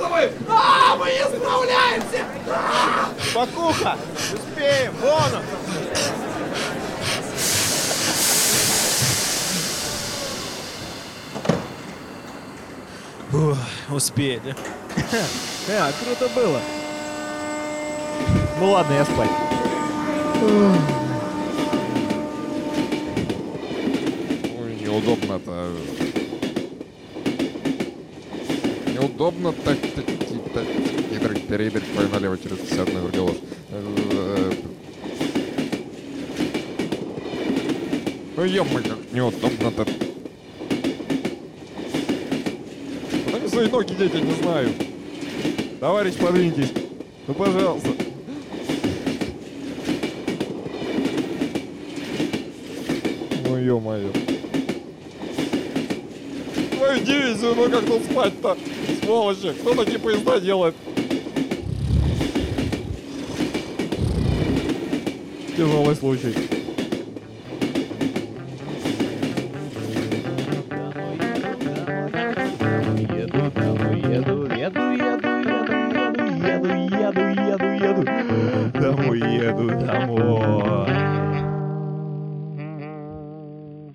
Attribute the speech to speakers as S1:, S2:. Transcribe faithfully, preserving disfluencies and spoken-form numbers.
S1: вы! А, мы не справляемся!
S2: Спокуха! Успеем! Вон он! Ух, успели.
S3: А, круто было. Ну ладно, я спать.
S4: Ой, неудобно-то. Неудобно так перейдать по налево через пятьдесят вертолет. Ну ё-моё, как неудобно-то. Куда мне свои ноги деть, я не знаю. Товарищ, подвиньтесь. Ну, пожалуйста. Ну, ё-моё. Твою дивизию, ну как тут спать-то? Сволочи, кто такие поезда делает? Тяжелый случай.
S3: Еду, домой еду, еду, еду, еду, еду, еду, еду, еду, еду. Домой еду, домой.